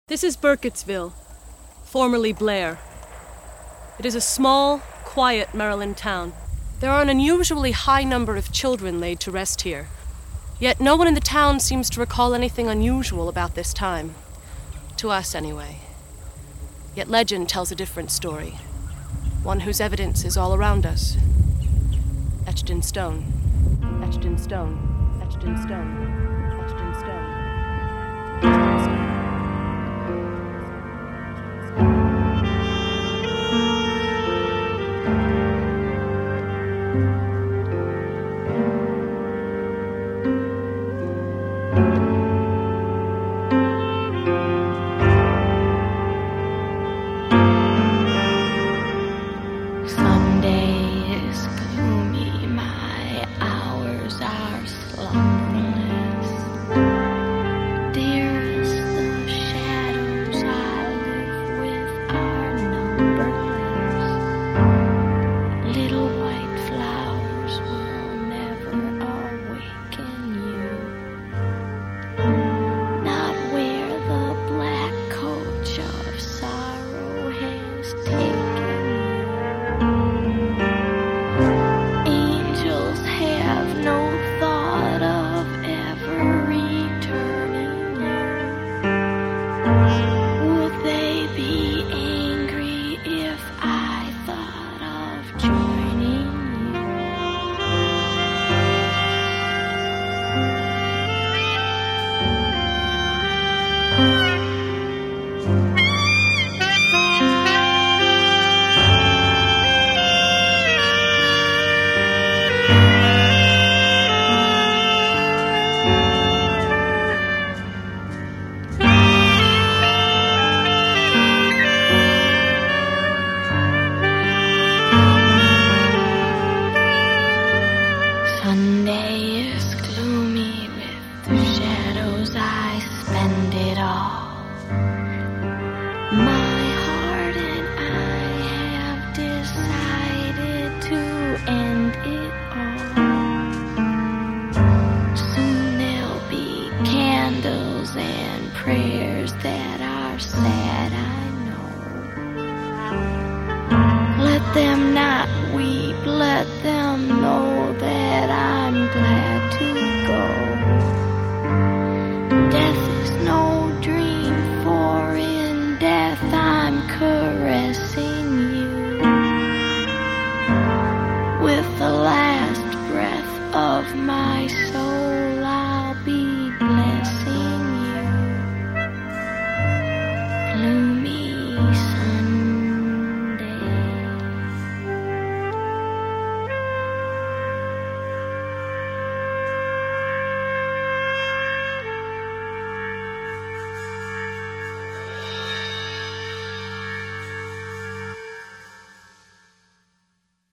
This is Burkittsville, formerly Blair. It is a small, quiet Maryland town. There are an unusually high number of children laid to rest here, yet no one in the town seems to recall anything unusual about this time. To us, anyway. Yet legend tells a different story, one whose evidence is all around us. Etched in stone, etched in stone, etched in stone, etched in stone. Sunday is gloomy with the shadows, I spend it all. My heart and I have decided to end it all. Soon there'll be candles and prayers that are sad.